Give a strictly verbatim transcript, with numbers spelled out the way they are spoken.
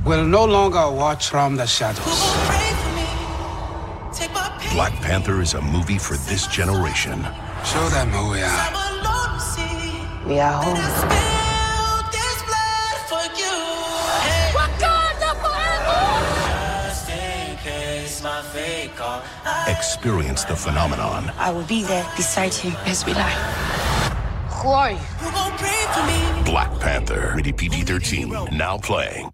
will no longer watch from the shadows. Black Panther is a movie for this generation. Show them who we are. We are home. Experience the phenomenon. I will be there beside him as we lie. Who are you? Black Panther, rated P G thirteen, now playing.